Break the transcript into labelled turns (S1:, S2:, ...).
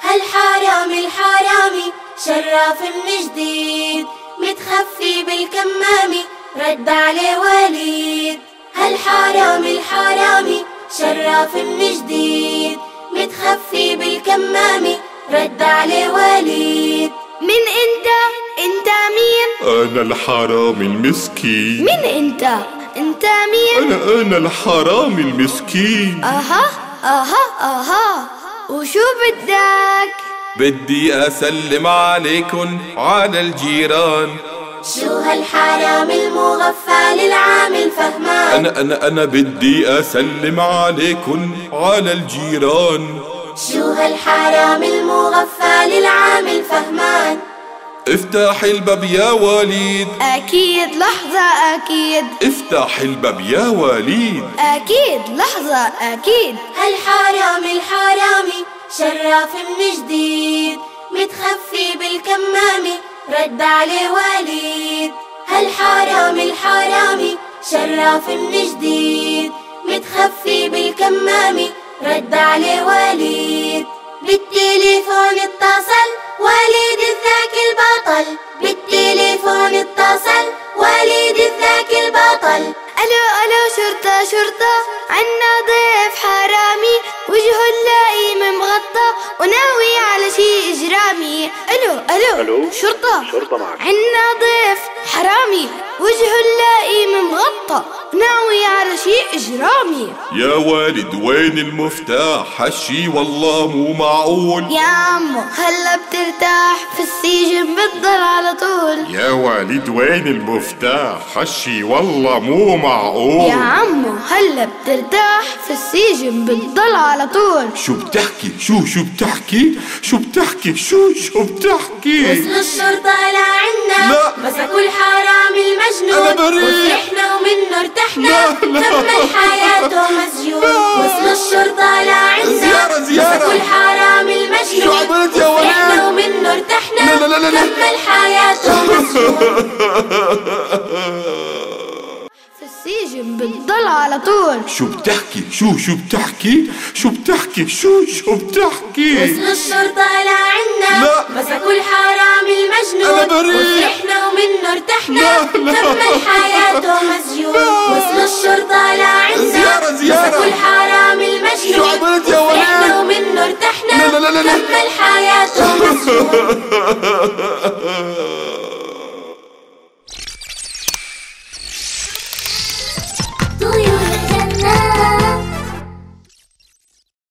S1: هالحرامي الحرامي شراف من جديد، متخفي بالكمامي رد عليه وليد. هالحرامي الحرامي شراف من جديد، متخفي بالكمامي رد عليه وليد.
S2: من انت مين؟
S3: انا الحرامي المسكين.
S2: من انت مين؟
S3: انا الحرامي المسكين.
S2: اها وشو بدك؟
S4: بدي أسلم عليكن على الجيران.
S1: شو هالحرامي المغفل العامل فهمان؟
S4: أنا بدي أسلم عليكن على الجيران.
S1: شو هالحرامي المغفل العامل فهمان؟
S4: افتح الباب يا وليد.
S2: اكيد لحظة اكيد.
S4: افتح الباب يا وليد.
S2: اكيد لحظة اكيد.
S1: هالحرامي الحرامي شراف من جديد، متخفي بالكمامي رد عليه وليد. هالحرامي الحرامي شراف من جديد، متخفي بالكمامي رد عليه وليد. بالتليفون اتصل وليد الذاك البطل، بالتليفون اتصل وليد الذاك البطل.
S2: الو شرطة عنا ضيف حرامي، وجهه اللئيم مغطى وناوي على شي اجرامي. الو شرطة
S5: معك.
S2: عنا ضيف حرامي، وجهه اللئيم مغطى وناوي على شي اجرامي.
S4: يا والد وين المفتاح؟ هالشي والله مو معقول.
S2: يا عمو هلا بترتاح، في السجن بتضل على طول.
S3: يا والد وين المفتاح؟ هالشي والله مو معقول.
S2: يا عمو هلا بترتاح، في السجن بتضل على طول.
S4: شو بتحكي؟ شو بتحكي؟ شو بتحكي؟ شو بتحكي؟
S1: وصلوا الشرطة لعنا،
S4: لا.
S1: مسكوا الحرامي المجنون.
S4: أنا بريء.
S1: وفرحنا ومنه ارتحنا، كمل حياته مسجون. وصلوا الشرطة لعنا،
S4: زيارة.
S1: مسكوا الحرامي المجنون.
S4: شو عملت يا ولد؟
S1: وفرحنا ومنه ارتحنا،
S4: لا.
S1: كمل حياته مسجون.
S2: في السجن بتضل على طول.
S4: شو بتحكي؟ شو بتحكي؟ شو بتحكي؟ شو بتحكي؟
S1: وصلوا الشرطة لعنا،
S4: لا.
S1: مسكوا الحرامي المجنون.
S4: أنا بريء.
S1: وفرحنا ومنه ارتحنا، كمل حياته مسجون. وصلوا الشرطة لعنا،
S4: زيارة.
S1: مسكوا الحرامي المجنون.
S4: شو عملت يا ولد؟
S1: وفرحنا ومنه ارتحنا،
S4: لا.
S1: كمل حياته مسجون.